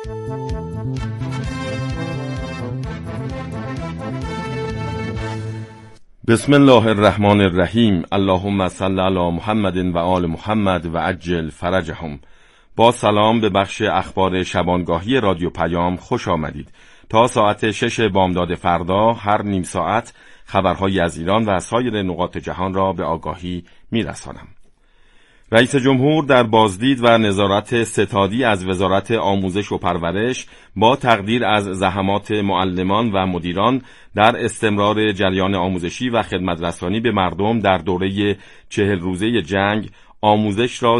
بسم الله الرحمن الرحیم. اللهم صل علی محمد و آل محمد و عجل فرجهم. با سلام به بخش اخبار شبانگاهی رادیو پیام خوش آمدید. تا ساعت 6 بامداد فردا هر نیم ساعت خبرهایی از ایران و سایر نقاط جهان را به آگاهی میرسانم. رئیس جمهور در بازدید و نظارت ستادی از وزارت آموزش و پرورش با تقدیر از زحمات معلمان و مدیران در استمرار جریان آموزشی و خدمت‌رسانی به مردم در دوره 40 روزه جنگ آموزش را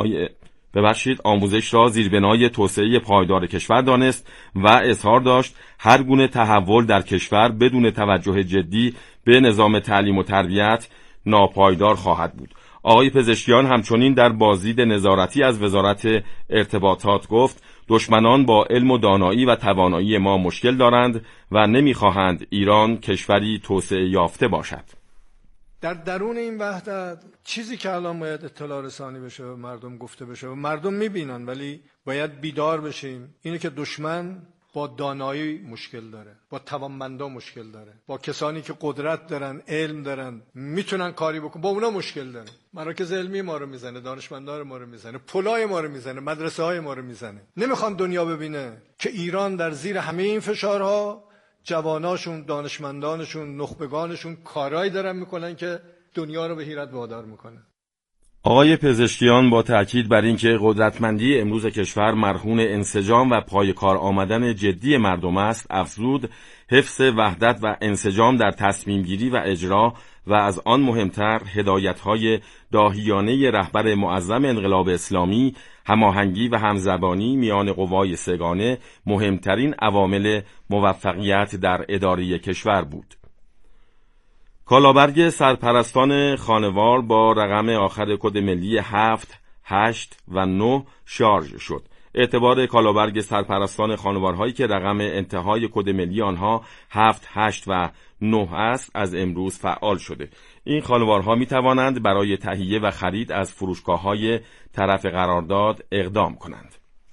زیربنای توسعه پایدار کشور دانست و اظهار داشت هر گونه تحول در کشور بدون توجه جدی به نظام تعلیم و تربیت ناپایدار خواهد بود. آقای پزشکیان همچنین در بازدید نظارتی از وزارت ارتباطات گفت دشمنان با علم و دانایی و توانایی ما مشکل دارند و نمیخواهند ایران کشوری توسعه یافته باشد. در درون این وحدت چیزی که الان باید اطلاع رسانی بشه و مردم گفته بشه و مردم میبینن، ولی باید بیدار بشیم، اینه که دشمن با دانایی مشکل داره، با توانمندا مشکل داره، با کسانی که قدرت دارن، علم دارن، میتونن کاری بکنن، با اونا مشکل داره. مراکز علمی ما رو میزنه، دانشمندان ما رو میزنه، پلای ما رو میزنه، مدرسه های ما رو میزنه. نمیخوان دنیا ببینه که ایران در زیر همه این فشارها جواناشون، دانشمندانشون، نخبگانشون کارایی دارن میکنن که دنیا رو به حیرت وادار میکنه. آقای پزشکیان با تأکید بر اینکه قدرتمندی امروز کشور مرهون انسجام و پای کار آمدن جدی مردم است، افزود حفظ وحدت و انسجام در تصمیم گیری و اجرا و از آن مهمتر هدایت‌های داهیانه رهبر معظم انقلاب اسلامی، هماهنگی و همزبانی میان قوای سگانه مهمترین عوامل موفقیت در اداره کشور بود. کالابرگ سرپرستان خانوار با رقم آخر کد ملی 7, 8 و 9 شارژ شد. اعتبار کالابرگ سرپرستان خانوارهایی که رقم انتهای کد ملی آنها 7, 8 و 9 است از امروز فعال شده. این خانوارها می توانند برای تهیه و خرید از فروشگاه‌های طرف قرارداد اقدام کنند.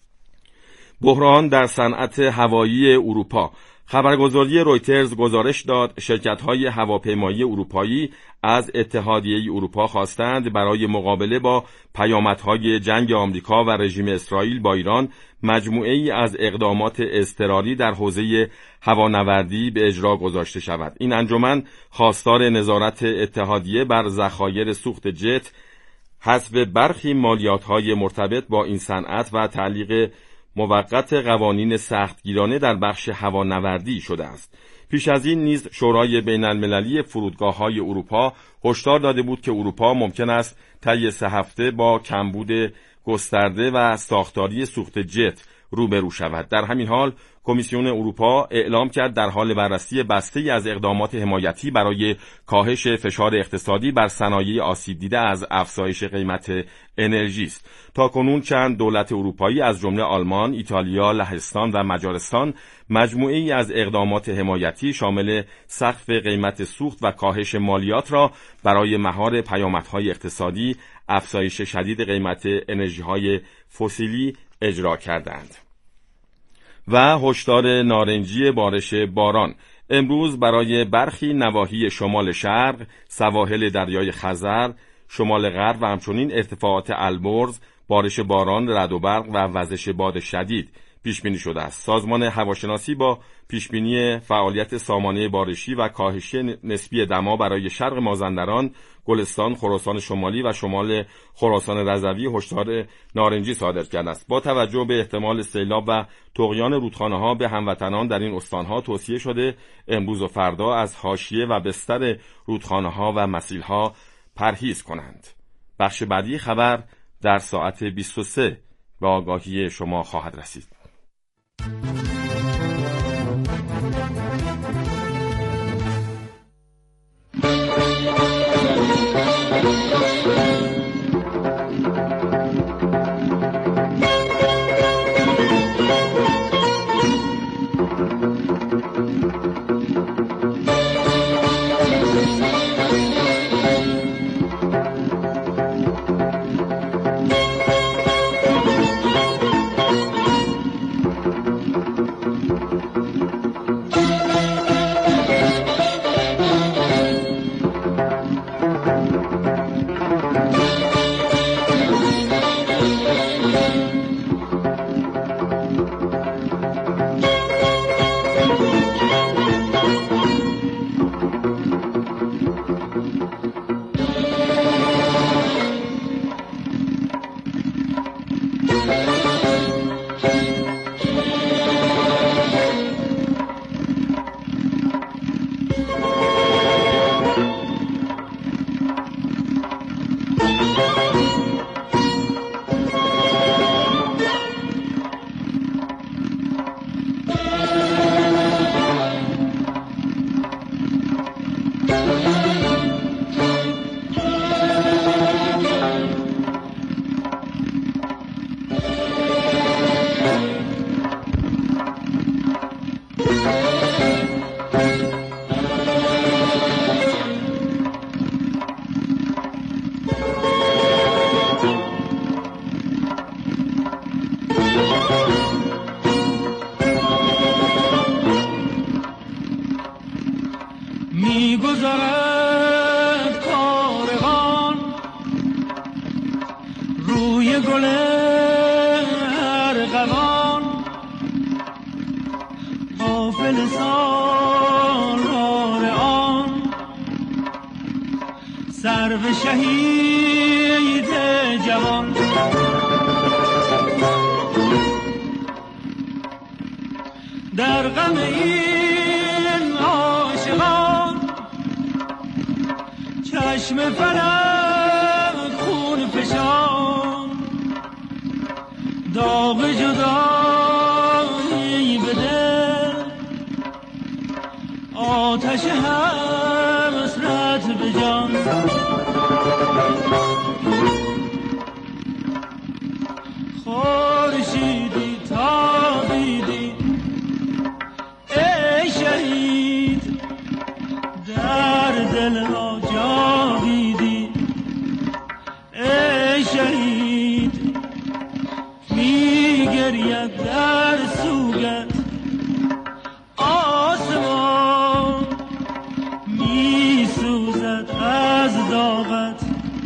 بحران در صنعت هوایی اروپا. خبرگزاری رویترز گزارش داد شرکت‌های هواپیمایی اروپایی از اتحادیه اروپا خواستند برای مقابله با پیامدهای جنگ آمریکا و رژیم اسرائیل با ایران مجموعه‌ای از اقدامات اضطراری در حوزه هوانوردی به اجرا گذاشته شود. این انجمن خواستار نظارت اتحادیه بر ذخایر سوخت جت، حذف برخی مالیات‌های مرتبط با این صنعت و تعلیق موقت قوانین سختگیرانه در بخش هوانوردی شده است. پیش از این نیز شورای بین المللی فرودگاه‌های اروپا هشدار داده بود که اروپا ممکن است طی 3 هفته با کمبود گسترده و ساختاری سوخت جت روبرو شود. در همین حال کمیسیون اروپا اعلام کرد در حال بررسی بسته‌ای از اقدامات حمایتی برای کاهش فشار اقتصادی بر صنایع آسیب دیده از افزایش قیمت انرژی است. تاکنون چند دولت اروپایی از جمله آلمان، ایتالیا، لهستان و مجارستان مجموعه‌ای از اقدامات حمایتی شامل سقف قیمت سوخت و کاهش مالیات را برای مهار پیامدهای اقتصادی افزایش شدید قیمت انرژی‌های فسیلی اجرا کردند. و هشدار نارنجی بارش باران. امروز برای برخی نواحی شمال شرق، سواحل دریای خزر، شمال غرب و همچنین ارتفاعات البرز بارش باران، رعد و برق و وزش باد شدید پیش بینی شده است. سازمان هواشناسی با پیش بینی فعالیت سامانه بارشی و کاهش نسبی دما برای شرق مازندران، گلستان، خراسان شمالی و شمال خراسان رضوی هشدار نارنجی صادر کرده است. با توجه به احتمال سیلاب و طغیان رودخانه‌ها به هموطنان در این استان‌ها توصیه شده امروز و فردا از حاشیه و بستر رودخانه‌ها و مسیل‌ها پرهیز کنند. بخش بعدی خبر در ساعت 23 به آگاهی شما خواهد رسید. میگذرد کاروان روی گل ارغوان، غافل سالار آن سرو شهید جوان. در غم این عاشقان چشم فلک خون فشان، داغ جدایی به دل، آتش حسرت به جان. خورشیدی تابیدی ای شهید، در دل ها جاویدی ای شهید. میگرید در سوگت آسمان، میسوزد از داغت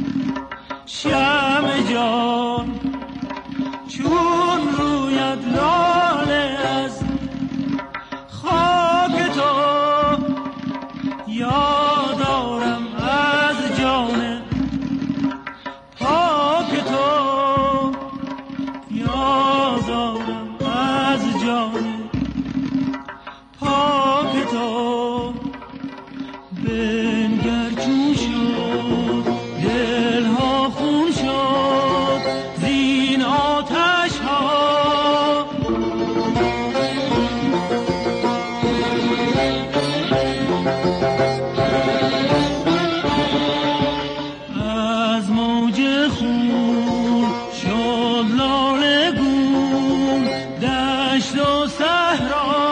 شمع جان. چون رویت لاله از خاک تو، یادارم از جان پاک تو، یادارم از جان پاک تو. بنگر چون شد دلها خون شد زین آتش ها، از موج خون شد لاله گون دشت و صحرا.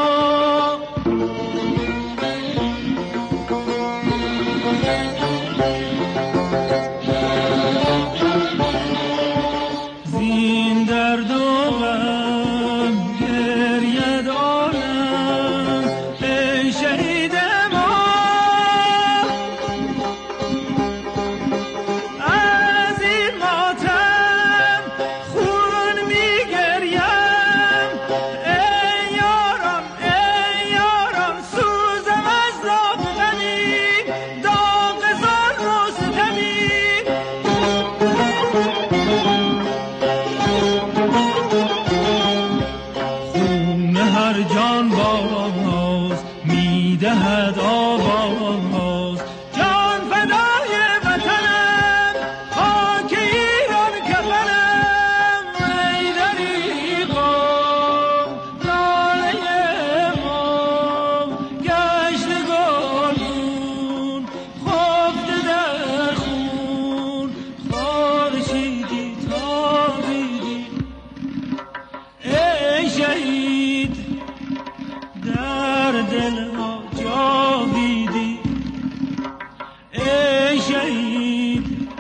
زین درد و غم گرید عالم ای شهید ما، از این ماتم خون میگریم. ای یاران سوزم از داغ غمین، داغ زار رستمین. خون هر جان باز میدهد آواز، جان فدای وطنم خاک ایران کفنم. ای دریغا لاله ما گشت گلگون، خفته در خون. خورشیدی تابیدی ای شهید، در دل ها جاویدی ای شهید.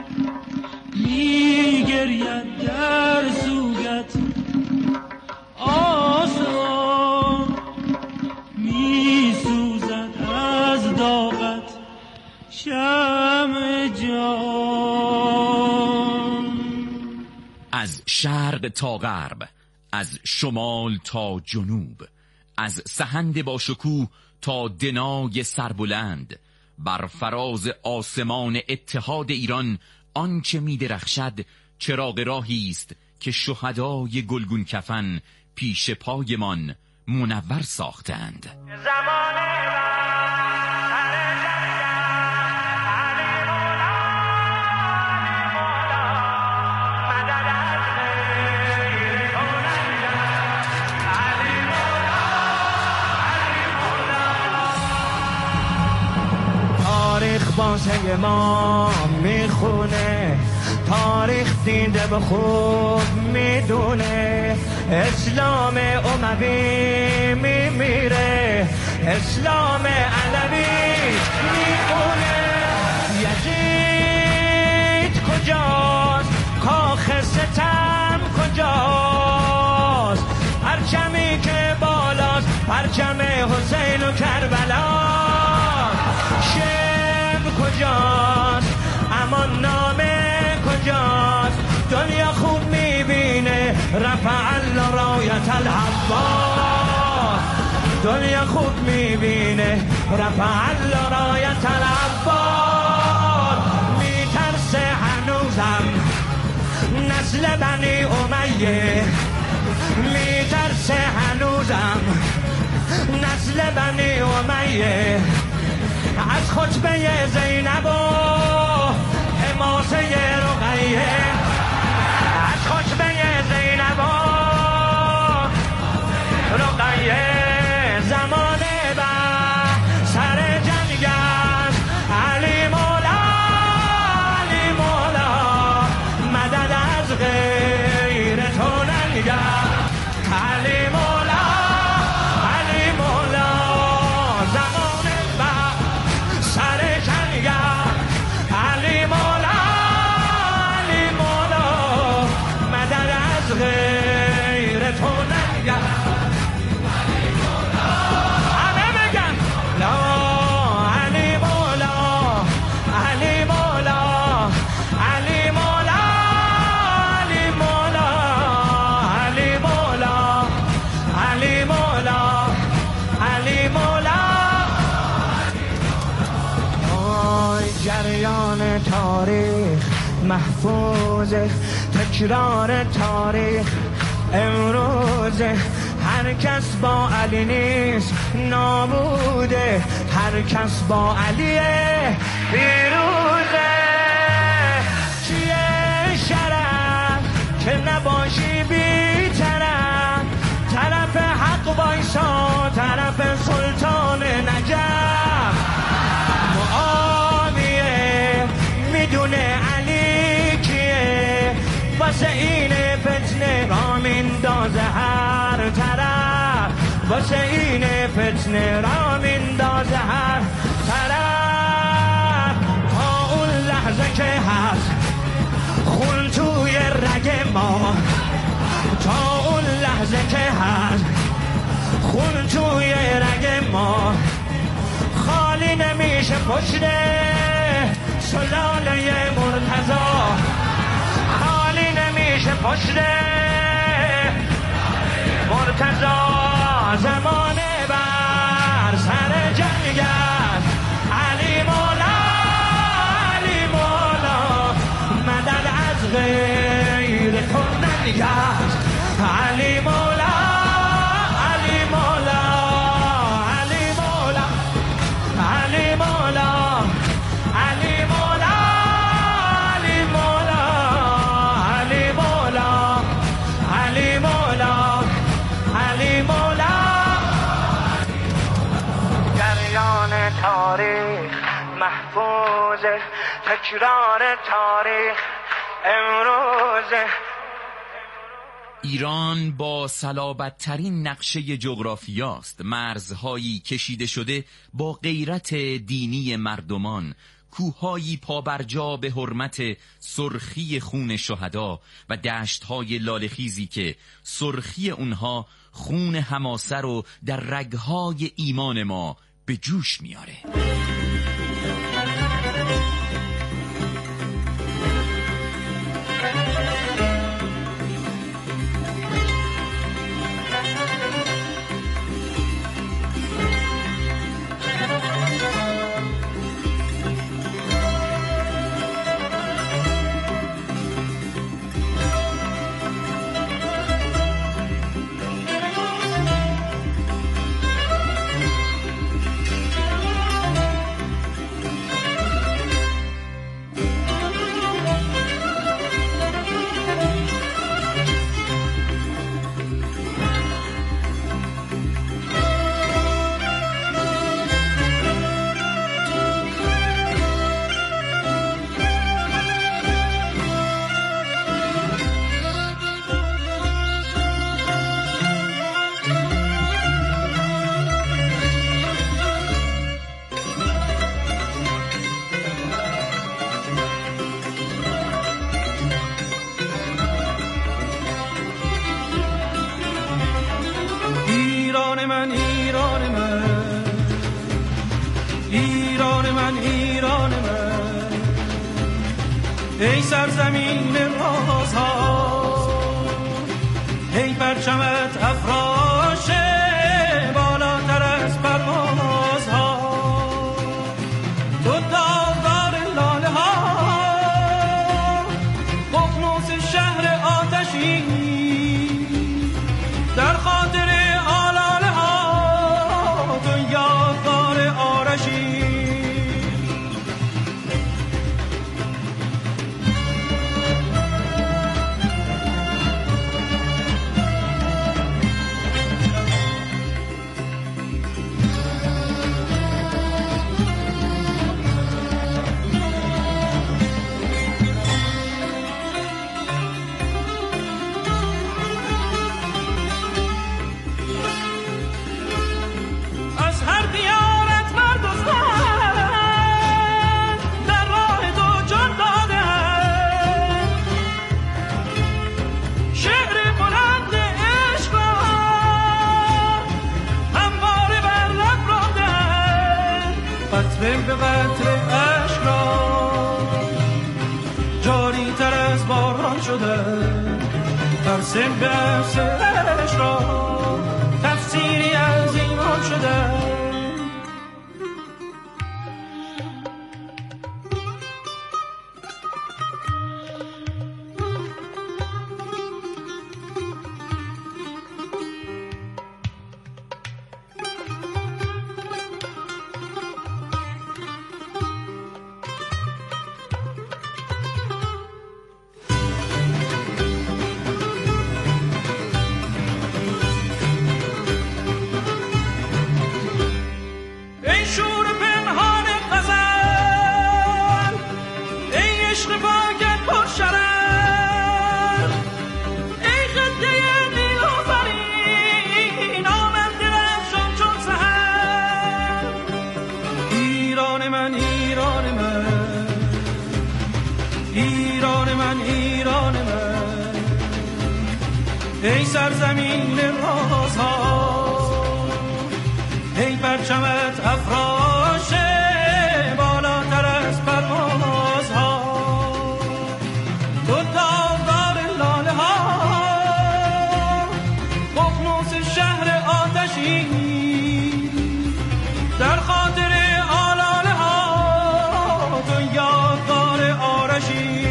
میگرید در سوگت آسمان، میسوزد از داغت شمع جان. از شرق تا غرب، از شمال تا جنوب، از سهند با شکوه تا دنای سربلند، بر فراز آسمان اتحاد ایران آنچه می درخشد چراغ راهی است که شهدای گلگون کفن پیش پایمان منور ساختند. بانسنگ ما میخونه، تاریخ دیده به خود میدونه. اسلام اموی میمیره، اسلام علوی میمونه. یزید کجاست؟ کاخ ستم کجاست؟ پرچمی که بالاست پرچم حسین و کربلا. شعر کجاست؟ امان نامه کجاست؟ دنیا خوب میبینه رفع الرایت العباس. دنیا خوب میبینه رفع الرایت العباس. میترسه هنوزم نسل بنی امیه، میترسه هنوزم نسل بنی امیه. از خطبه زینب و حماسه رقیه، از خطبه زینب و رقیه. زمانه و سر جنگ است، علی مولا علی مولا، مدد از غیر تو ننگر. علی مولا علی مولا، زمانه و سر جنگ است، علی مولا علی مولا، مدد از غیر تو ننگر. تاریخ محفوظ، تکرار تاریخ امروز. هر کس با علی نیست نابوده، هر کس با علی پیروزه. چیه شرف که نباشی بی طرف، طرف حق بایسا، طرف سلطان نجف. میدونه علی کیه، واسه این فتنه را میندازه هر طرف، واسه این فتنه را میندازه هر طرف. تا اون لحظه که هست خون توی رگ ما، تا اون لحظه که هست خون توی رگ ما، خالی نمیشه پشت سلاله مرتضی، خالی نمیشه پشت مرتضی. زمانه بر سر جنگ است، علی مولا علی مولا، مدد از غیر تو ننگر. علی مولا علی مولا علی مولا علی مولا علی مولا علی مولا علی مولا علی مولا علی مولا. جریان تاریخ محفوظ، تکرار تاریخ امروز. ایران با صلابت‌ترین نقشه جغرافیاست، مرزهایی کشیده شده با غیرت دینی مردمان، کوههایی پابرجا به حرمت سرخی خون شهدا و دشت‌های لاله‌خیزی که سرخی اونها خون حماسه رو در رگ‌های ایمان ما به جوش میاره. ای سرزمین رازها، ای پرچمت افراشه بالاتر از پروازها، تو داغدار لاله ها، ققنوس شهر آتشی، در خاطر آلاله ها تو یادگار آرشی. به قطر عشق را جاری تر از باران شده، ترسم به عشق را تفسیری از ایمان شده. ای سرزمین رازها، ای پرچمت افراشه بالاتر از پروازها، تو داغدار لاله ها، ققنوس شهر آتشی، در خاطر آلاله ها تو یادگار آرشی.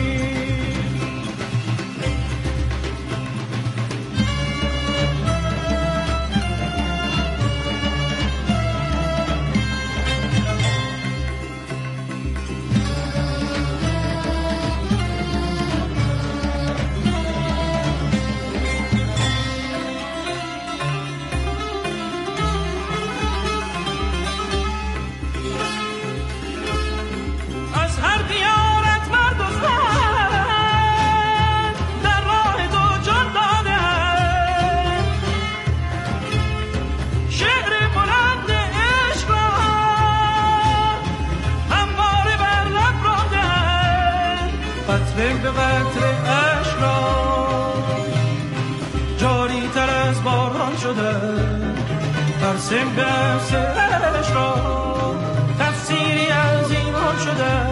به قطر عشق را جاری تر از باران شده، ترسم به عشق را تفسیری از ایمان شده.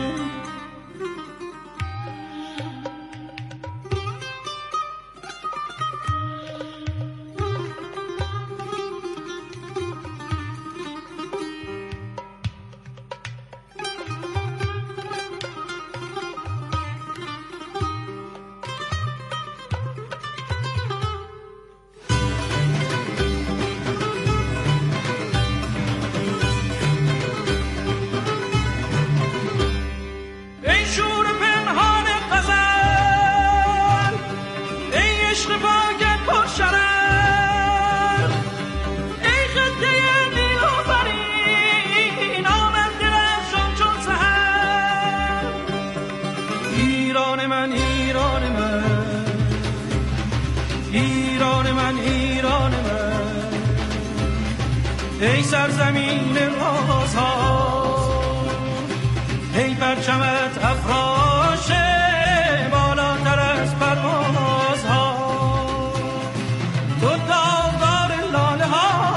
ای سرزمین رازها، ای پرچمت افراشه بالاتر از پروازها، تو داغدار لاله ها،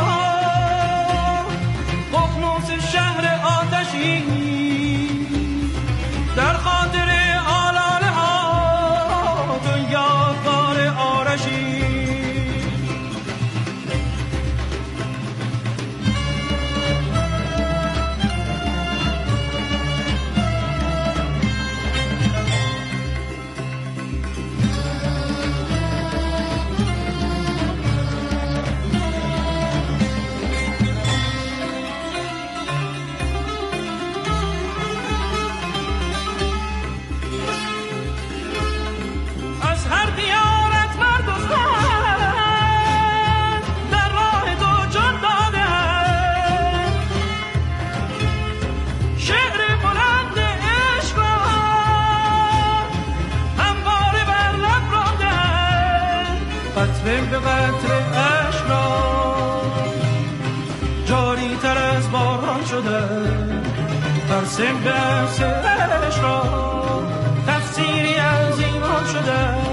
ققنوس شهر آتشی، در خاطر حاصل به اثرش را تفسیری از ایمان شده.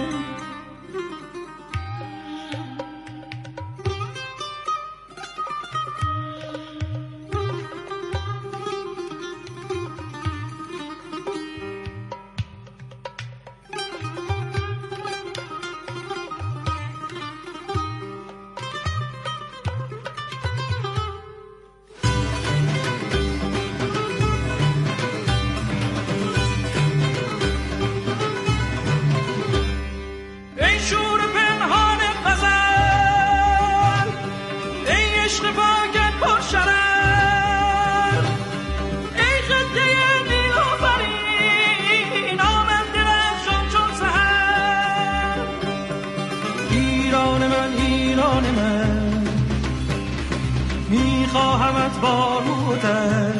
میخواهمت باروده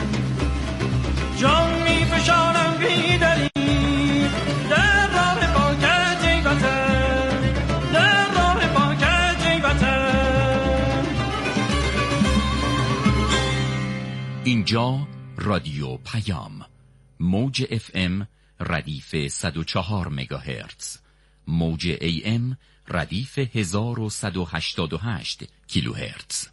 جان میفشانم بیدری در راه پاکت ای وطن، در راه پاکت ای وطن. اینجا رادیو پیام، موج FM ردیف 104 مگاهرتز، موج AM ردیف 1188 کیلوهرتز.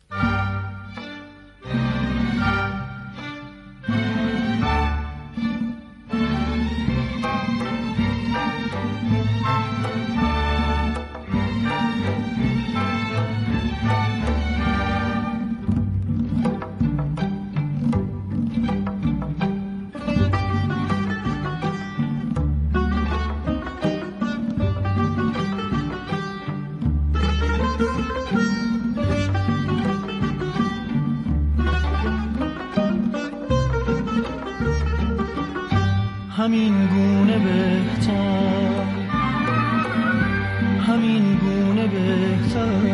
همین گونه بهتر، همین گونه بهتر،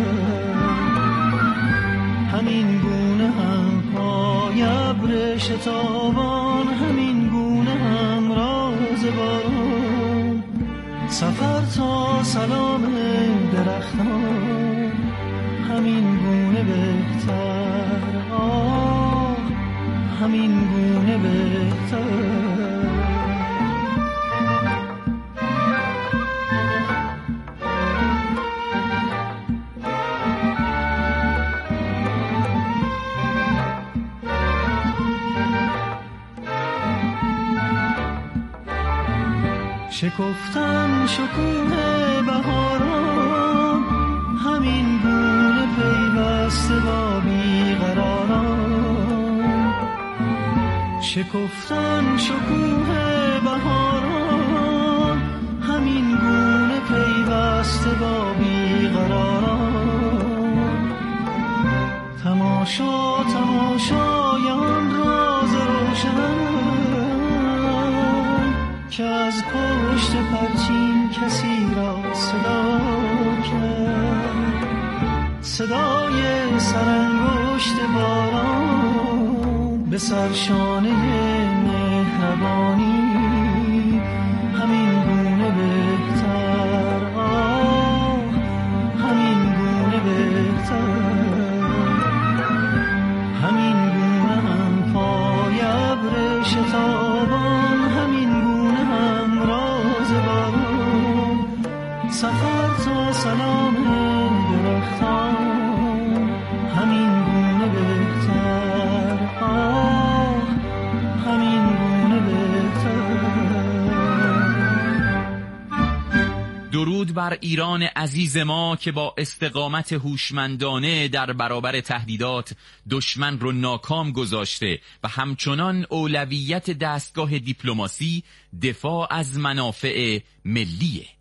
همین گونه هم پای ابر شتابان، همین گونه هم راز باران، سفر تا سلام درختان، همین گونه بهتر، آه همین گونه بهتر. شکفتن شکوه بهاران، همین گونه پیوسته با بیقراران. شکفتن شکوه بهاران، همین گونه پیوسته با بیقراران. تماشا تماشایان راز روشن که از پشت پرچین کسی را صدا کرد، صدای سرانگشت باران به سرشانه مهربانی، همین گونه بهتر، آه همین گونه بهتر، همین گونه هم پای ابر شتابان، همین سفر تا سلام درختان، همین گونه بهتر، آه همین گونه بهتر. درود بر ایران عزیز ما که با استقامت هوشمندانه در برابر تهدیدات دشمن رو ناکام گذاشته و همچنان اولویت دستگاه دیپلماسی دفاع از منافع ملیه.